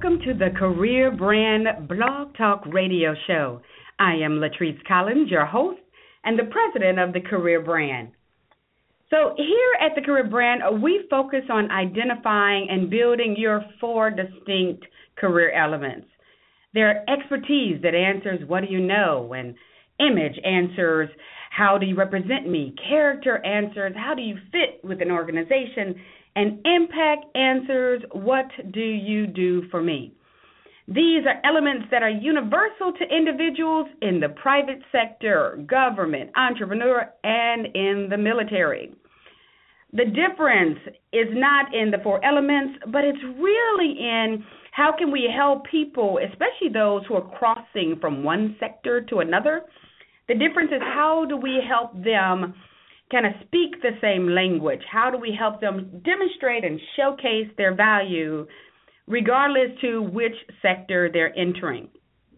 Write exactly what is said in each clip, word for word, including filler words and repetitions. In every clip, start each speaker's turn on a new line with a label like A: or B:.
A: welcome to the Career Brand Blog Talk Radio Show. I am Latrice Collins, your host and the president of the Career Brand. So here at the Career Brand, we focus on identifying and building your four distinct career elements. There are expertise that answers what do you know, and image answers how do you represent me, character answers how do you fit with an organization, and impact answers what do you do for me. These are elements that are universal to individuals in the private sector, government, entrepreneur, and in the military. The difference is not in the four elements, but it's really in how can we help people, especially those who are crossing from one sector to another. The difference is how do we help them kind of speak the same language? How do we help them demonstrate and showcase their value regardless to which sector they're entering?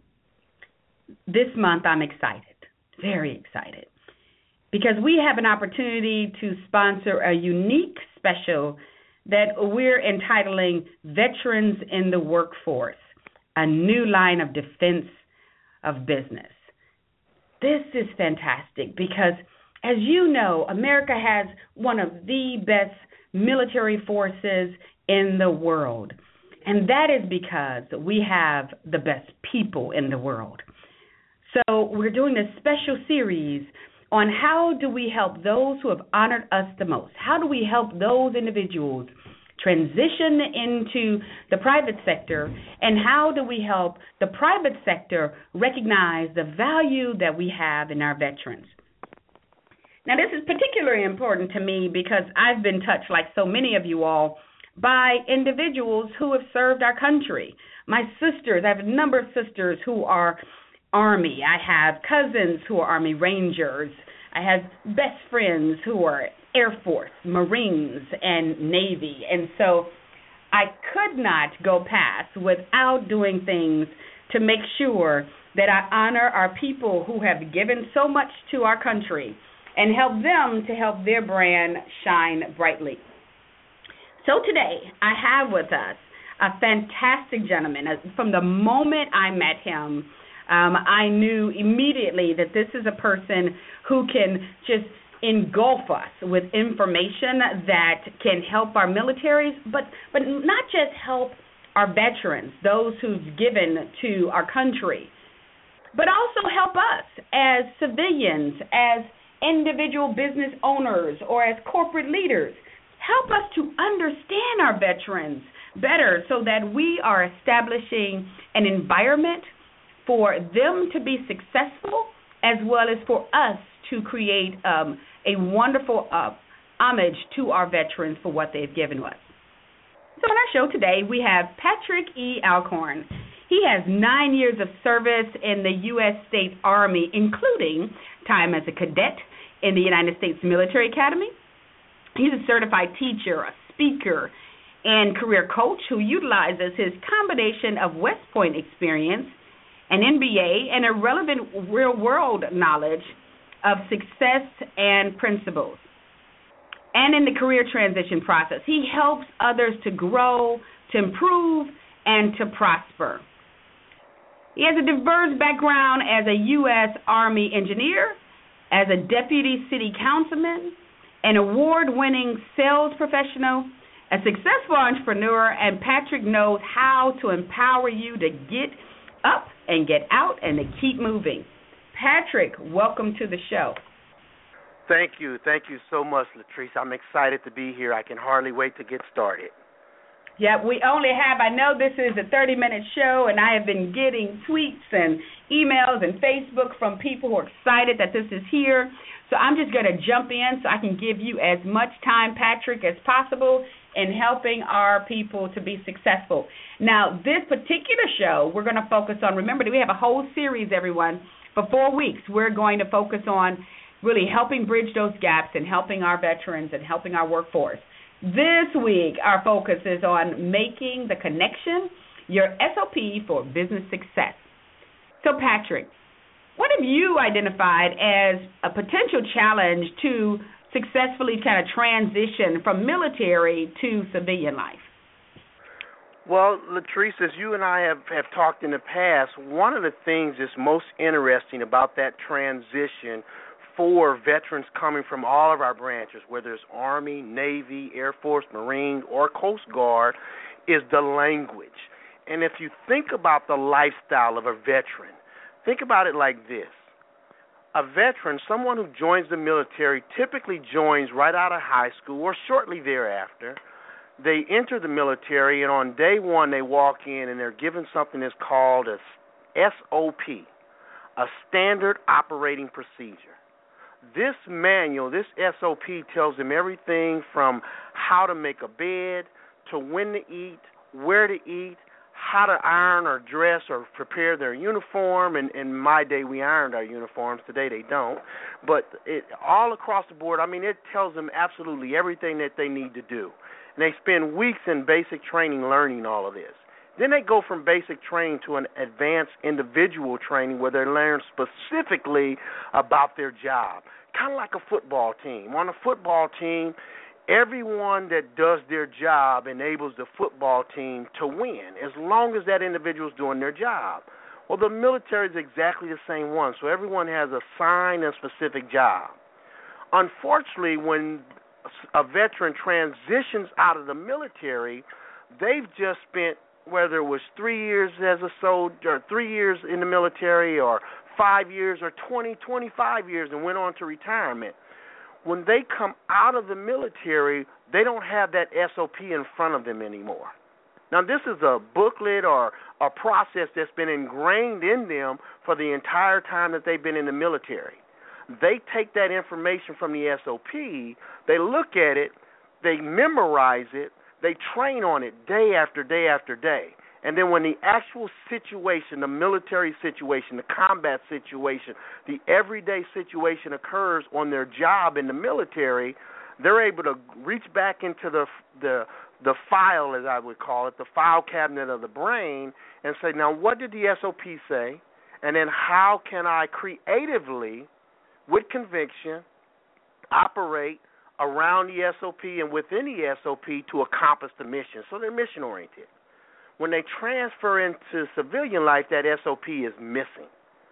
A: This month I'm excited, very excited, because we have an opportunity to sponsor a unique special that we're entitling Veterans in the Workforce, a new line of defense of business. This is fantastic because, as you know, America has one of the best military forces in the world, and that is because we have the best people in the world. So we're doing this special series on how do we help those who have honored us the most? How do we help those individuals transition into the private sector, and how do we help the private sector recognize the value that we have in our veterans? Now, this is particularly important to me because I've been touched, like so many of you all, by individuals who have served our country. My sisters, I have a number of sisters who are Army. I have cousins who are Army Rangers. I have best friends who are Air Force, Marines, and Navy. And so I could not go past without doing things to make sure that I honor our people who have given so much to our country and help them to help their brand shine brightly. So today I have with us a fantastic gentleman. From the moment I met him, um, I knew immediately that this is a person who can just engulf us with information that can help our militaries, but, but not just help our veterans, those who've given to our country, but also help us as civilians, as individual business owners, or as corporate leaders. Help us to understand our veterans better so that we are establishing an environment for them to be successful, as well as for us to create um, a wonderful uh, homage to our veterans for what they've given us. So on our show today, we have Patrick E. Alcorn. He has nine years of service in the U S States Army, including time as a cadet in the United States Military Academy. He's a certified teacher, a speaker, and career coach who utilizes his combination of West Point experience, an M B A, and a relevant real-world knowledge of success and principles. And in the career transition process, he helps others to grow, to improve, and to prosper. He has a diverse background as a U S Army engineer, as a deputy city councilman, an award-winning sales professional, a successful entrepreneur, and Patrick knows how to empower you to get up and get out and to keep moving. Patrick, welcome to the show.
B: Thank you. Thank you so much, Latrice. I'm excited to be here. I can hardly wait to get started.
A: Yeah, we only have, I know this is a thirty-minute show, and I have been getting tweets and emails and Facebook from people who are excited that this is here. So I'm just going to jump in so I can give you as much time, Patrick, as possible in helping our people to be successful. Now, this particular show, we're going to focus on, remember, we have a whole series, everyone, for four weeks. We're going to focus on really helping bridge those gaps and helping our veterans and helping our workforce. This week, our focus is on making the connection, your S O P for business success. So, Patrick, what have you identified as a potential challenge to successfully kind of transition from military to civilian life?
B: Well, Latrice, as you and I have, have talked in the past, one of the things that's most interesting about that transition for veterans coming from all of our branches, whether it's Army, Navy, Air Force, Marine, or Coast Guard, is the language. And if you think about the lifestyle of a veteran, think about it like this. A veteran, someone who joins the military, typically joins right out of high school or shortly thereafter. They enter the military, and on day one they walk in and they're given something that's called a S O P, a Standard Operating Procedure. This manual, this S O P, tells them everything from how to make a bed to when to eat, where to eat, how to iron or dress or prepare their uniform. And in my day, we ironed our uniforms. Today, they don't. But it, all across the board, I mean, it tells them absolutely everything that they need to do. And they spend weeks in basic training learning all of this. Then they go from basic training to an advanced individual training where they learn specifically about their job, kind of like a football team. On a football team, everyone that does their job enables the football team to win, as long as that individual is doing their job. Well, the military is exactly the same one, so everyone has assigned a specific job. Unfortunately, when a veteran transitions out of the military, they've just spent, whether it was three years as a soldier, or three years in the military, or five years, or twenty, twenty-five years, and went on to retirement. When they come out of the military, they don't have that S O P in front of them anymore. Now, this is a booklet or a process that's been ingrained in them for the entire time that they've been in the military. They take that information from the S O P, they look at it, they memorize it, they train on it day after day after day. And then when the actual situation, the military situation, the combat situation, the everyday situation occurs on their job in the military, they're able to reach back into the the the file, as I would call it, the file cabinet of the brain, and say, now what did the S O P say? And then how can I creatively, with conviction, operate around the S O P and within the S O P to accomplish the mission? So they're mission-oriented. When they transfer into civilian life, that S O P is missing.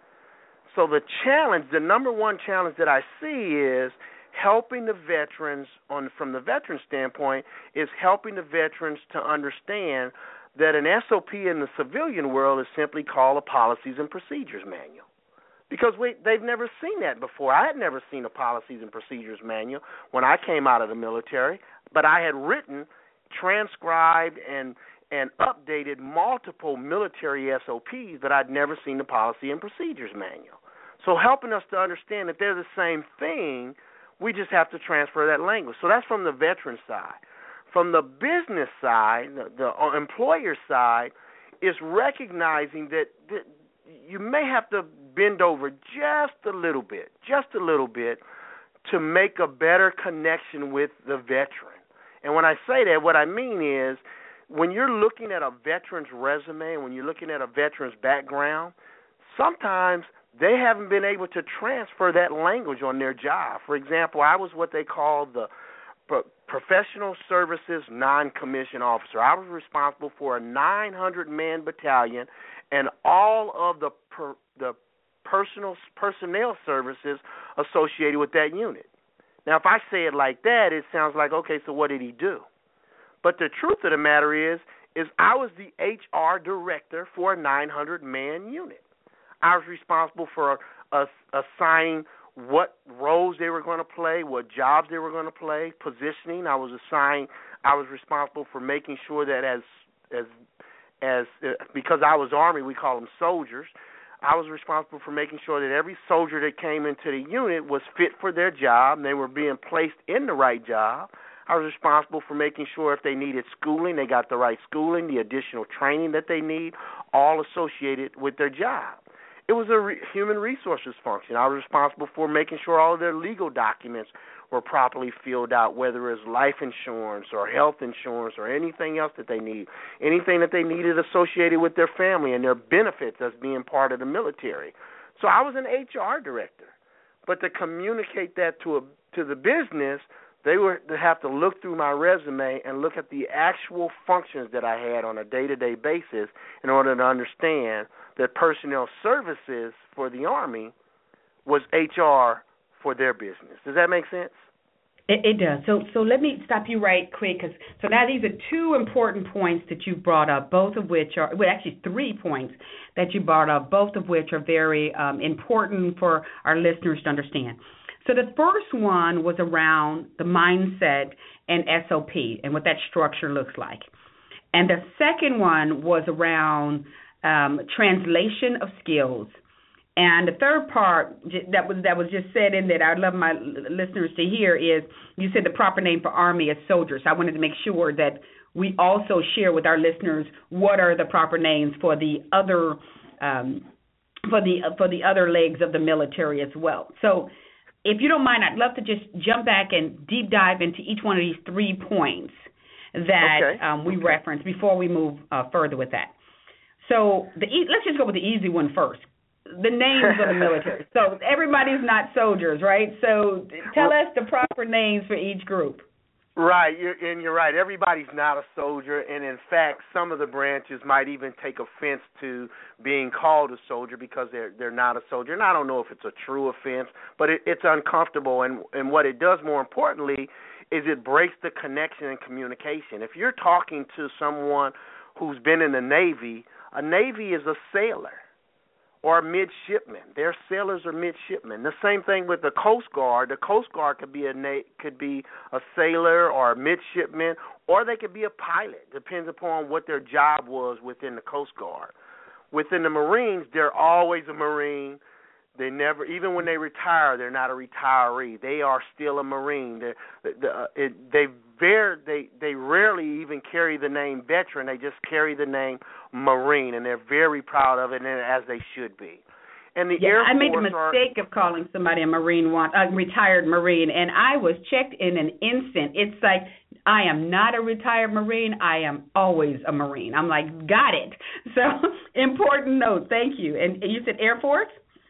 B: So the challenge, the number one challenge that I see is helping the veterans, on from the veteran standpoint, is helping the veterans to understand that an S O P in the civilian world is simply called a Policies and Procedures Manual. Because we, they've never seen that before. I had never seen a Policies and Procedures Manual when I came out of the military, but I had written, transcribed, and and updated multiple military S O Ps, but I'd never seen the Policy and Procedures Manual. So helping us to understand that they're the same thing, we just have to transfer that language. So that's from the veteran side. From the business side, the, the employer side, is recognizing that, that you may have to bend over just a little bit, just a little bit, to make a better connection with the veteran. And when I say that, what I mean is, when you're looking at a veteran's resume, when you're looking at a veteran's background, sometimes they haven't been able to transfer that language on their job. For example, I was what they call the Pro- Professional Services Non-Commissioned Officer. I was responsible for a nine hundred man battalion and all of the per, the personal personnel services associated with that unit. Now, if I say it like that, it sounds like, okay, so what did he do? But the truth of the matter is, is I was the H R director for a nine hundred man unit. I was responsible for uh, assigning what roles they were going to play, what jobs they were going to play, positioning. I was assigned. I was responsible for making sure that as as as uh, because I was Army, we call them soldiers. I was responsible for making sure that every soldier that came into the unit was fit for their job and they were being placed in the right job. I was responsible for making sure if they needed schooling, they got the right schooling, the additional training that they need, all associated with their job. It was a re- human resources function. I was responsible for making sure all of their legal documents were properly filled out, whether it's life insurance or health insurance or anything else that they need, anything that they needed associated with their family and their benefits as being part of the military. So I was an H R director. But to communicate that to a, to the business, They would have to look through my resume and look at the actual functions that I had on a day-to-day basis in order to understand that personnel services for the Army was H R for their business. Does that make sense?
A: It, it does. So so let me stop you right quick. Cause, so now these are two important points that you brought up, both of which are, well, actually three points that you brought up, both of which are very um, important for our listeners to understand. So the first one was around the mindset and S O P and what that structure looks like. And the second one was around um, translation of skills. And the third part that was that was just said in that I'd love my listeners to hear is you said the proper name for Army is soldiers. I wanted to make sure that we also share with our listeners what are the proper names for the other um, for the for the other legs of the military as well. So if you don't mind, I'd love to just jump back and deep dive into each one of these three points that
B: okay.
A: um, we
B: okay.
A: referenced before we move uh, further with that. So the e- let's just go with the easy one first. The names of the military. So everybody's not soldiers, right? So tell us the proper names for each group.
B: Right, you're, and you're right. Everybody's not a soldier, and in fact, some of the branches might even take offense to being called a soldier because they're they're not a soldier. And I don't know if it's a true offense, but it, it's uncomfortable. And and what it does, more importantly, is it breaks the connection and communication. If you're talking to someone who's been in the Navy, a Navy is a sailor or a midshipman. Their sailors are midshipmen. The same thing with the Coast Guard. The Coast Guard could be a na- could be a sailor or a midshipman, or they could be a pilot. Depends upon what their job was within the Coast Guard. Within the Marines, they're always a Marine. They never, even when they retire, they're not a retiree. They are still a Marine. They're, the, uh, it, they very, they they rarely even carry the name veteran. They just carry the name Marine, and they're very proud of it, and as they should be. And the
A: yeah,
B: Air
A: I
B: Force
A: made the mistake
B: are,
A: of calling somebody a Marine, one, a retired Marine, and I was checked in an instant. It's like, I am not a retired Marine. I am always a Marine. I'm like, got it. So important note. Thank you. And you said Air Force?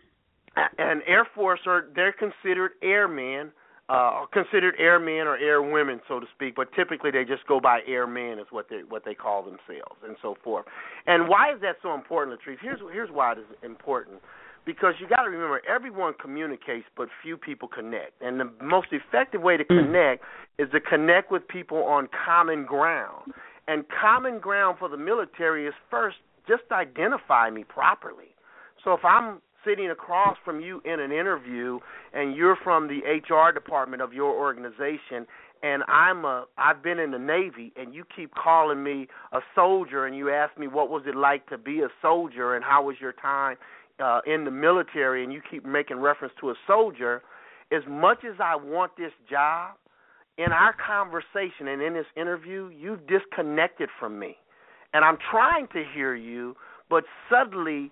B: And Air Force are they're considered airmen, uh, considered airmen or airwomen, so to speak. But typically they just go by airmen is what they what they call themselves, and so forth. And why is that so important, Latrice? Here's here's why it is important. Because you got to remember, everyone communicates, but few people connect. And the most effective way to connect is to connect with people on common ground. And common ground for the military is first just identify me properly. So if I'm sitting across from you in an interview and you're from the H R department of your organization and I'm a I've been in the Navy and you keep calling me a soldier and you ask me what was it like to be a soldier and how was your time uh, in the military and you keep making reference to a soldier, as much as I want this job, in our conversation and in this interview, you've disconnected from me. And I'm trying to hear you, but suddenly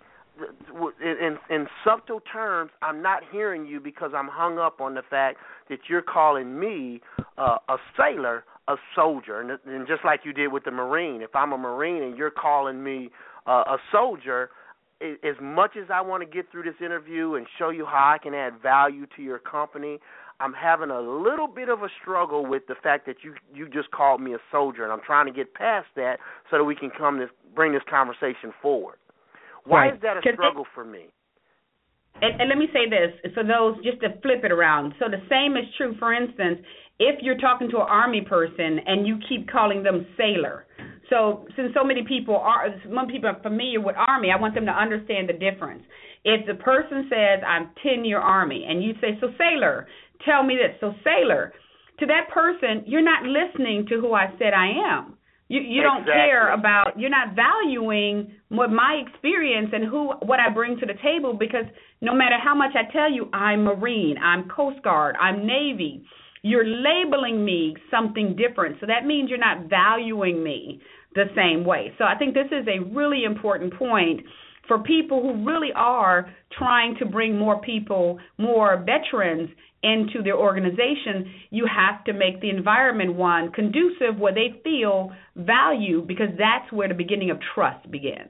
B: In, in subtle terms, I'm not hearing you because I'm hung up on the fact that you're calling me uh, a sailor, a soldier. And, and just like you did with the Marine, if I'm a Marine and you're calling me uh, a soldier, as much as I want to get through this interview and show you how I can add value to your company, I'm having a little bit of a struggle with the fact that you, you just called me a soldier, and I'm trying to get past that so that we can come this, bring this conversation forward. Why
A: right.
B: is that a struggle for me?
A: And, and let me say this, for those, just to flip it around. So the same is true, for instance, if you're talking to an Army person and you keep calling them sailor. So since so many people are, some people are familiar with Army, I want them to understand the difference. If the person says, I'm ten-year Army, and you say, so sailor, tell me this. So sailor, to that person, you're not listening to who I said I am. You you don't
B: exactly.
A: care about, you're not valuing what my experience and who what I bring to the table, because no matter how much I tell you, I'm Marine, I'm Coast Guard, I'm Navy, you're labeling me something different. So that means you're not valuing me the same way. So I think this is a really important point for people who really are trying to bring more people, more veterans into their organization. You have to make the environment one conducive where they feel value, because that's where the beginning of trust begins.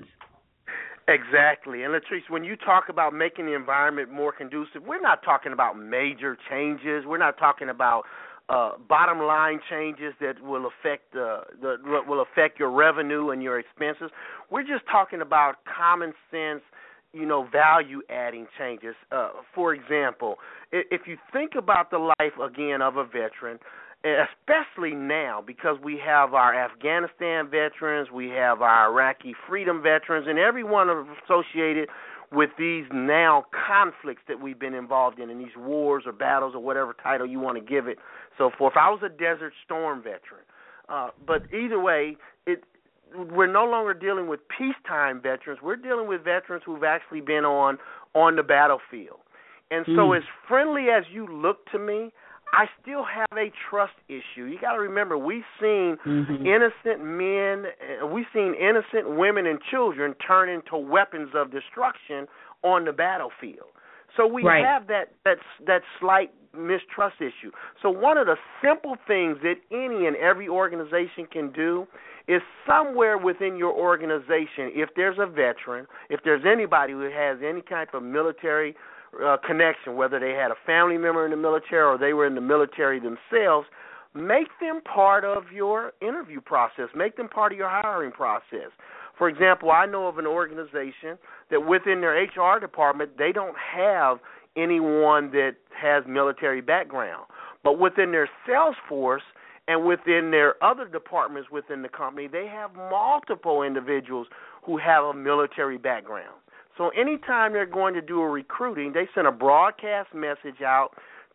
B: Exactly. And Latrice, when you talk about making the environment more conducive, we're not talking about major changes. We're not talking about uh, bottom line changes that will affect uh, the will affect your revenue and your expenses. We're just talking about common sense, you know, value adding changes. Uh, for example, if you think about the life again of a veteran, especially now because we have our Afghanistan veterans, we have our Iraqi freedom veterans, and everyone associated with these now conflicts that we've been involved in, in these wars or battles or whatever title you want to give it, so forth. I was a Desert Storm veteran. Uh, but either way, it we're no longer dealing with peacetime veterans. We're dealing with veterans who've actually been on, on the battlefield. And so
A: mm.
B: as friendly as you look to me, I still have a trust issue. You got to remember, we've seen
A: mm-hmm.
B: innocent men, we've seen innocent women and children turn into weapons of destruction on the battlefield. So we
A: right.
B: have that, that that slight mistrust issue. So one of the simple things that any and every organization can do is somewhere within your organization, if there's a veteran, if there's anybody who has any type of military Uh, connection, whether they had a family member in the military or they were in the military themselves, make them part of your interview process. Make them part of your hiring process. For example, I know of an organization that within their H R department, they don't have anyone that has military background. But within their sales force and within their other departments within the company, they have multiple individuals who have a military background. So anytime they're going to do a recruiting, they send a broadcast message out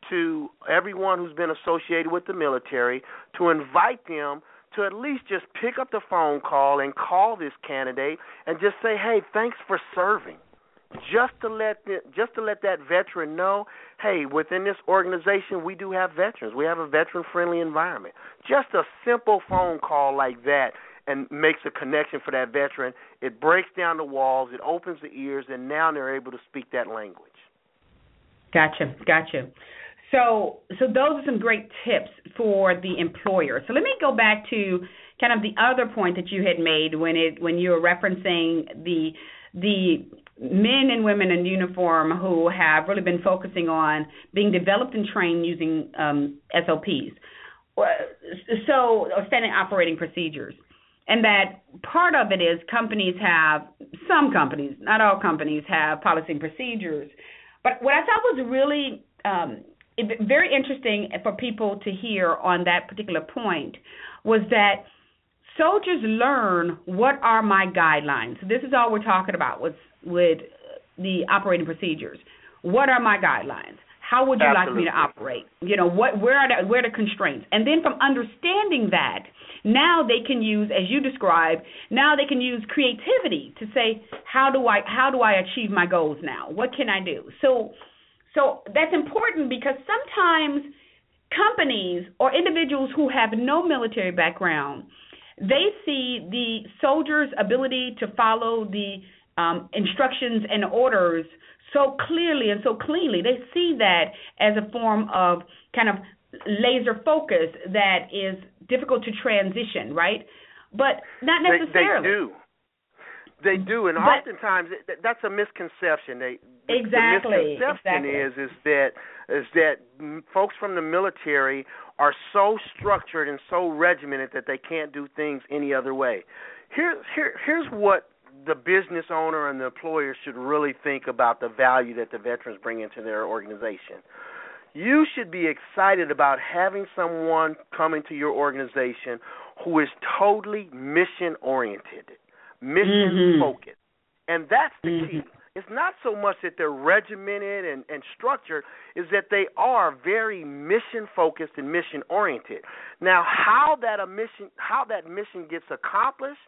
B: to everyone who's been associated with the military to invite them to at least just pick up the phone call and call this candidate and just say, hey, thanks for serving. Just to let the, just to let that veteran know, hey, within this organization we do have veterans. We have a veteran-friendly environment. Just a simple phone call like that and makes a connection for that veteran. It breaks down the walls, it opens the ears, and now they're able to speak that language.
A: Gotcha, gotcha. So, so those are some great tips for the employer. So let me go back to kind of the other point that you had made when it when you were referencing the the men and women in uniform who have really been focusing on being developed and trained using um, S O Ps, so or standard operating procedures. And that part of it is companies have, some companies, not all companies, have policy and procedures. But what I thought was really um, very interesting for people to hear on that particular point was that soldiers learn what are my guidelines. So this is all we're talking about with, with the operating procedures. What are my guidelines? How would you
B: Absolutely.
A: like me to operate? You know, what, where are the, where are the constraints? And then from understanding that, now they can use, as you described, now they can use creativity to say, how do I how do I achieve my goals now? What can I do? So, so that's important because sometimes companies or individuals who have no military background, they see the soldier's ability to follow the um, instructions and orders so clearly and so cleanly. They see that as a form of kind of laser focus that is difficult to transition, right? But not necessarily.
B: They, they do. They do, and
A: but,
B: oftentimes that's a misconception. They,
A: exactly.
B: The misconception
A: exactly.
B: is is that is that folks from the military are so structured and so regimented that they can't do things any other way. Here, here, here's what the business owner and the employer should really think about the value that the veterans bring into their organization. You should be excited about having someone come into your organization who is totally mission-oriented, mission-focused. Mm-hmm. And that's the mm-hmm. key. It's not so much that they're regimented and, and structured, is that they are very mission-focused and mission-oriented. Now, how that a mission, how that mission gets accomplished,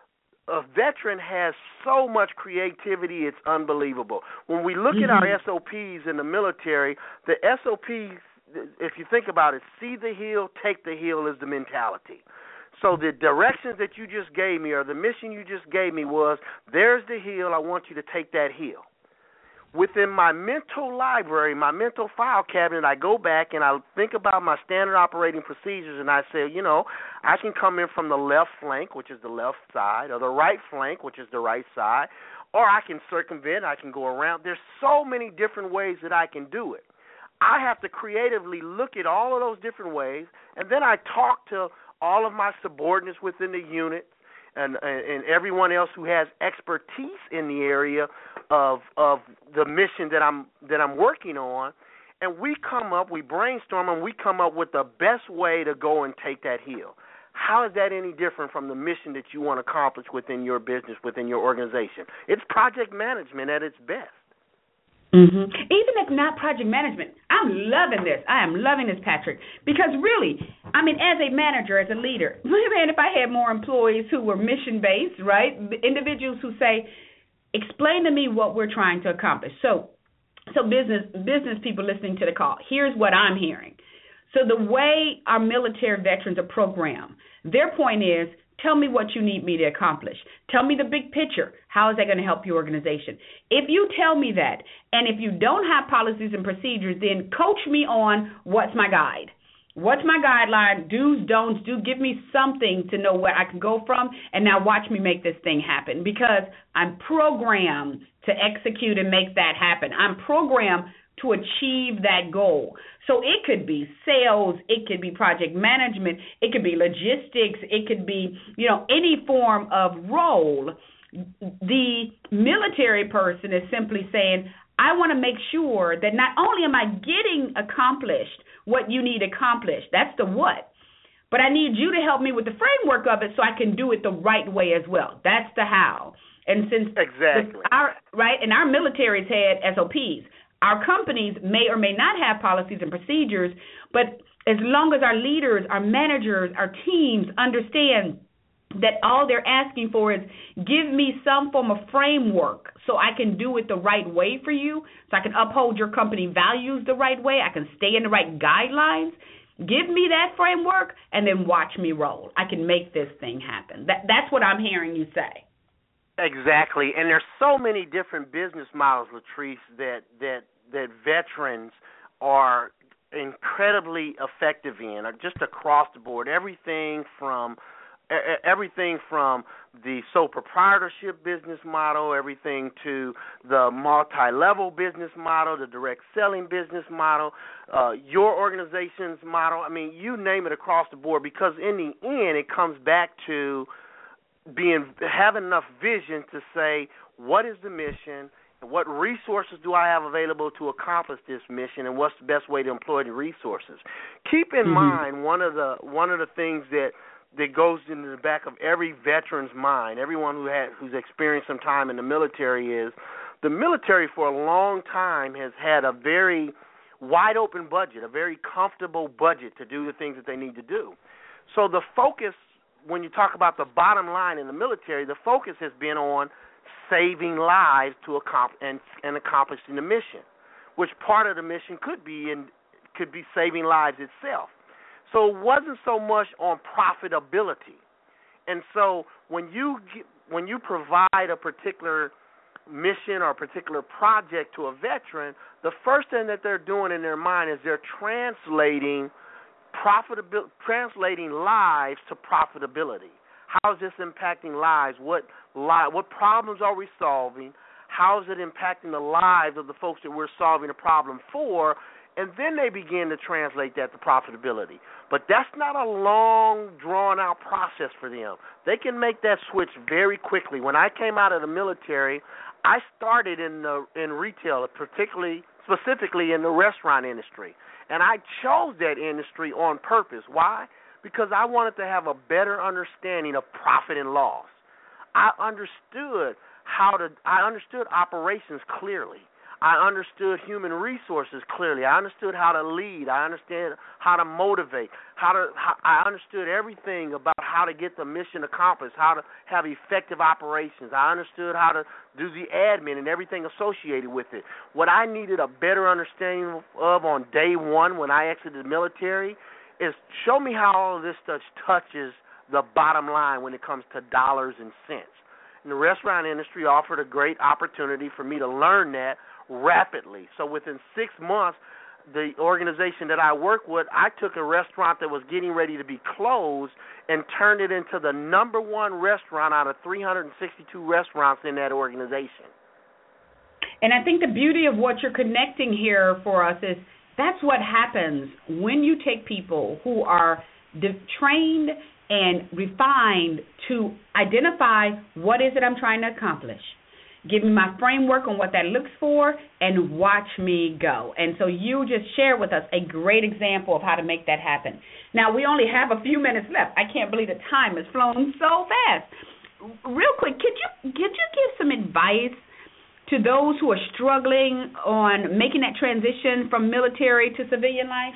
B: a veteran has so much creativity, it's unbelievable. When we look mm-hmm. at our S O Ps in the military, the S O Ps, if you think about it, see the hill, take the hill is the mentality. So the directions that you just gave me or the mission you just gave me was, there's the hill, I want you to take that hill. Within my mental library, my mental file cabinet, I go back and I think about my standard operating procedures and I say, you know, I can come in from the left flank, which is the left side, or the right flank, which is the right side, or I can circumvent, I can go around. There's so many different ways that I can do it. I have to creatively look at all of those different ways, and then I talk to all of my subordinates within the unit and, and everyone else who has expertise in the area of of the mission that I'm that I'm working on, and we come up, we brainstorm, and we come up with the best way to go and take that hill. How is that any different from the mission that you want to accomplish within your business, within your organization? It's project management at its best.
A: Mm-hmm. Even if not project management, I'm loving this. I am loving this, Patrick, because really, I mean, as a manager, as a leader, man, if I had more employees who were mission-based, right, individuals who say, explain to me what we're trying to accomplish. So, so business business people listening to the call, here's what I'm hearing. So the way our military veterans are programmed, their point is, tell me what you need me to accomplish. Tell me the big picture. How is that going to help your organization? If you tell me that, and if you don't have policies and procedures, then coach me on what's my guide. What's my guideline? Do's, don'ts, do give me something to know where I can go from, and now watch me make this thing happen, because I'm programmed to execute and make that happen. I'm programmed to achieve that goal. So it could be sales, it could be project management, it could be logistics, it could be, you know, any form of role. The military person is simply saying, I want to make sure that not only am I getting accomplished what you need accomplished, that's the what, but I need you to help me with the framework of it so I can do it the right way as well. That's the how. And since
B: exactly
A: the, our right, and our military's had S O Ps. Our companies may or may not have policies and procedures, but as long as our leaders, our managers, our teams understand that all they're asking for is give me some form of framework so I can do it the right way for you, so I can uphold your company values the right way, I can stay in the right guidelines. Give me that framework and then watch me roll. I can make this thing happen. That, that's what I'm hearing you say.
B: Exactly, and there's so many different business models, Latrice, that that that veterans are incredibly effective in, just across the board. Everything from everything from the sole proprietorship business model, everything to the multi-level business model, the direct selling business model, uh, your organization's model. I mean, you name it across the board. Because in the end, it comes back to being having enough vision to say, what is the mission, and what resources do I have available to accomplish this mission, and what's the best way to employ the resources. Keep in mm-hmm. mind one of the one of the things that that goes into the back of every veteran's mind, everyone who had who's experienced some time in the military, is the military for a long time has had a very wide open budget, a very comfortable budget to do the things that they need to do. So the focus, when you talk about the bottom line in the military, the focus has been on saving lives to accomplish and, and accomplishing the mission, which part of the mission could be in could be saving lives itself. So it wasn't so much on profitability. And so when you when you provide a particular mission or a particular project to a veteran, the first thing that they're doing in their mind is they're translating profitability, translating lives to profitability. How is this impacting lives? What li- what problems are we solving? How is it impacting the lives of the folks that we're solving a problem for? And then they begin to translate that to profitability. But that's not a long, drawn-out process for them. They can make that switch very quickly. When I came out of the military, I started in the in retail, particularly, specifically in the restaurant industry. And I chose that industry on purpose. Why? Because I wanted to have a better understanding of profit and loss. I understood how to. I understood operations clearly. I understood human resources clearly. I understood how to lead. I understood how to motivate. How to. How, I understood everything about how to get the mission accomplished. How to have effective operations. I understood how to do the admin and everything associated with it. What I needed a better understanding of on day one when I exited the military is show me how all of this stuff touches the bottom line when it comes to dollars and cents. And the restaurant industry offered a great opportunity for me to learn that rapidly. So within six months, the organization that I work with, I took a restaurant that was getting ready to be closed and turned it into the number one restaurant out of three hundred sixty-two restaurants in that organization.
A: And I think the beauty of what you're connecting here for us is That's what happens when you take people who are de- trained and refined to identify what is it I'm trying to accomplish. Give me my framework on what that looks for, and watch me go. And so you just shared with us a great example of how to make that happen. Now, we only have a few minutes left. I can't believe the time has flown so fast. Real quick, could you could you give some advice to those who are struggling on making that transition from military to civilian life?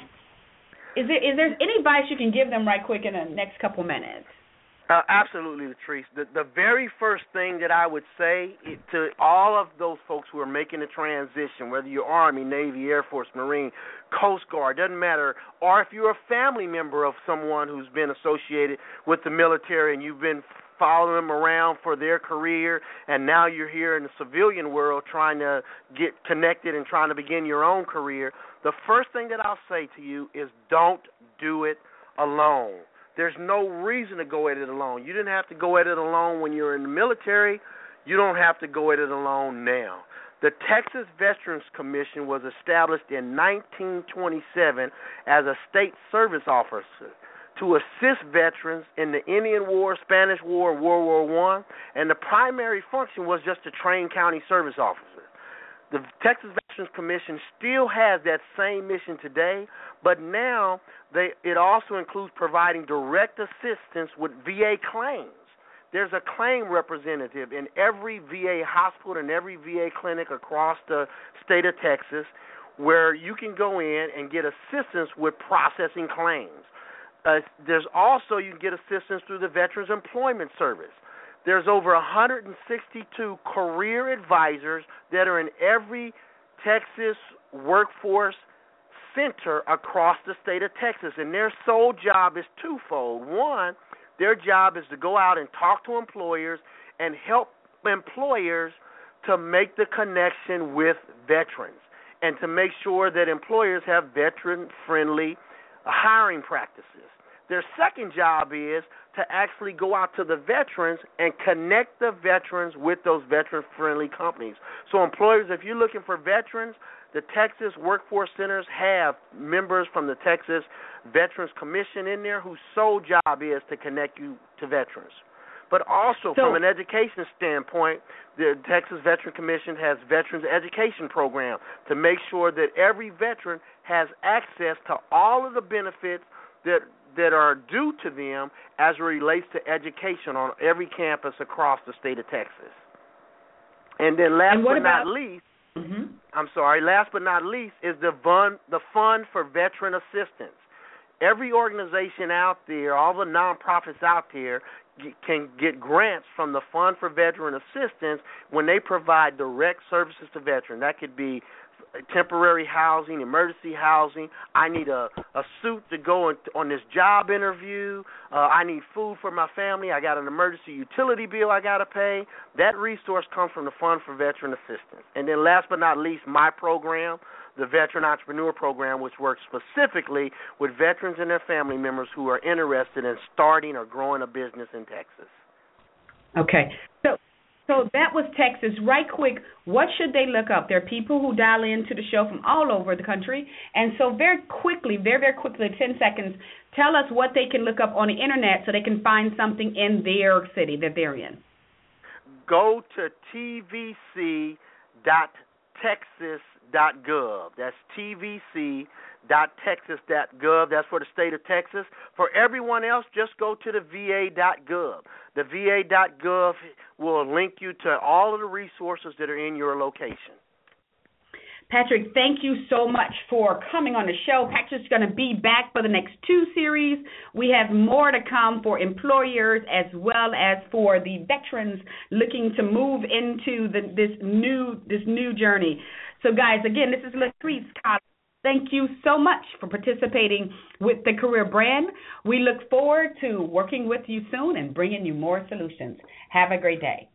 A: Is there is there any advice you can give them right quick in the next couple minutes?
B: Uh, absolutely, Latrice. The, the very first thing that I would say to all of those folks who are making the transition, whether you're Army, Navy, Air Force, Marine, Coast Guard, doesn't matter, or if you're a family member of someone who's been associated with the military and you've been following them around for their career, and now you're here in the civilian world trying to get connected and trying to begin your own career, the first thing that I'll say to you is don't do it alone. There's no reason to go at it alone. You didn't have to go at it alone when you were in the military. You don't have to go at it alone now. The Texas Veterans Commission was established in nineteen twenty-seven as a state service officer to assist veterans in the Indian War, Spanish War, and World War One, and the primary function was just to train county service officers. The Texas Veterans Commission still has that same mission today, but now they, it also includes providing direct assistance with V A claims. There's a claim representative in every V A hospital and every V A clinic across the state of Texas where you can go in and get assistance with processing claims. Uh, there's also, you can get assistance through the Veterans Employment Service. There's over one hundred sixty-two career advisors that are in every Texas workforce center across the state of Texas, and their sole job is twofold. One, their job is to go out and talk to employers and help employers to make the connection with veterans and to make sure that employers have veteran-friendly hiring practices. Their second job is to actually go out to the veterans and connect the veterans with those veteran-friendly companies. So employers, if you're looking for veterans, the Texas Workforce Centers have members from the Texas Veterans Commission in there whose sole job is to connect you to veterans. But also, so, from an education standpoint, the Texas Veterans Commission has Veterans Education Program to make sure that every veteran has access to all of the benefits that that are due to them as it relates to education on every campus across the state of Texas. And then last
A: and
B: but
A: about,
B: not least,
A: mm-hmm.
B: I'm sorry, last but not least is the fund, the Fund for Veteran Assistance. Every organization out there, all the nonprofits out there can get grants from the Fund for Veteran Assistance when they provide direct services to veterans. That could be temporary housing, emergency housing. I need a, a suit to go in, on this job interview. Uh, I need food for my family. I got an emergency utility bill I got to pay. That resource comes from the Fund for Veteran Assistance. And then last but not least, my program, the Veteran Entrepreneur Program, which works specifically with veterans and their family members who are interested in starting or growing a business in Texas.
A: Okay. So So that was Texas. Right quick, what should they look up? There are people who dial into the show from all over the country. And so very quickly, very, very quickly, ten seconds, tell us what they can look up on the Internet so they can find something in their city that they're in.
B: Go to T V C dot texas dot gov. That's T V C dot texas dot gov. That's for the state of Texas. For everyone else, just go to the V A dot gov. The V A dot gov will link you to all of the resources that are in your location.
A: Patrick, thank you so much for coming on the show. Patrick's going to be back for the next two series. We have more to come for employers as well as for the veterans looking to move into the, this new this new journey. So, guys, again, this is Latrice Collins. Thank you so much for participating with the Career Brand. We look forward to working with you soon and bringing you more solutions. Have a great day.